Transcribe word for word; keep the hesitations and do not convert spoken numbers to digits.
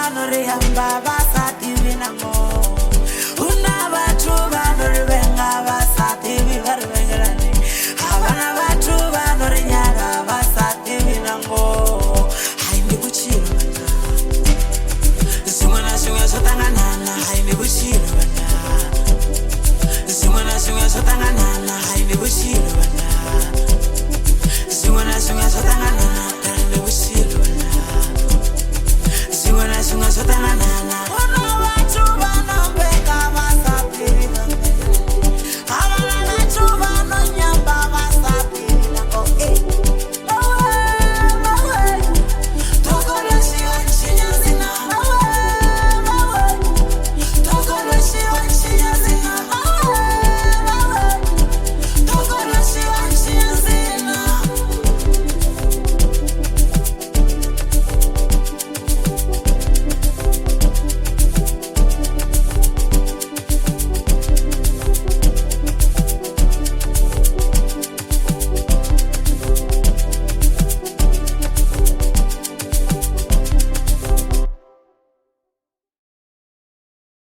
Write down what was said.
vanori yamba vasati vinamo. Una vatu vanori venga vasati vivari vengerani. Havana vatu vanori nyara vasati vinamo. Haindi kuchiro vana. Zimwana zimwe zotanganana haindi kuchiro vana. Zimwana zimwe zotanganana haindi kuchiro vana. Zimwana zimwe zotanganana haindi kuchiro vana. Zimwana zimwe zotanganana